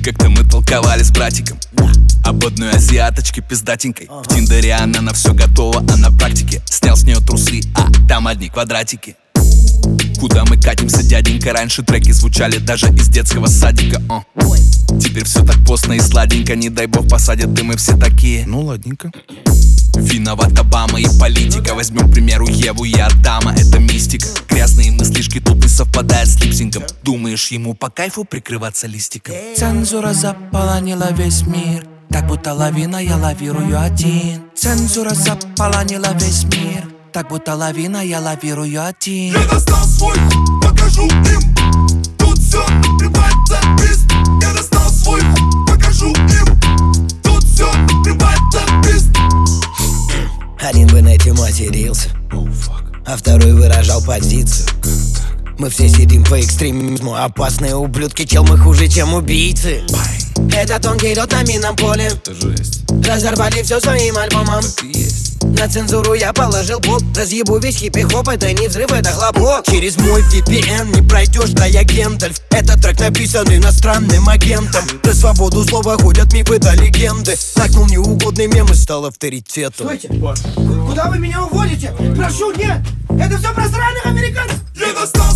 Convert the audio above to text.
Как-то мы толковали с братиком об одной азиаточке пиздатенькой. В Тиндере она на все готова, а на практике снял с нее трусы, а там одни квадратики. Куда мы катимся, дяденька? Раньше треки звучали даже из детского садика. Теперь все так постно и сладенько. Не дай бог посадят, и мы все такие. Ну ладненько. Виноват Обама и политика. Возьмем, к примеру, Еву и Адама. Это мистика. Грязные мыслишки тут не совпадают с липсинком. Думаешь, ему по кайфу прикрываться листиком? Цензура заполонила весь мир, так будто лавина, я лавирую один. Цензура заполонила весь мир, так будто лавина, я лавирую один. Я достал свой хуй, покажу им. Тут все прибавит за пизд. Я достал свой хуй, покажу им. Тут все прибавит за пизд. Один в инете матерился, а второй выражал позицию. Мы все сидим по экстремизму. Опасные ублюдки, чел, мы хуже, чем убийцы. Это тонкий лед на минном поле. Разорвали все своим альбомом. На цензуру я положил блок. Разъебу весь хиппи-хоп, это не взрыв, это хлопок. Через мой VPN не пройдешь до Ягентальф. Этот трек написан иностранным агентом. Про свободу слова ходят мифы да легенды. Накнул неугодный мем и стал авторитетом. Стойте! Куда вы меня уводите? Прошу, нет! Это все про сраных американцев! Я достал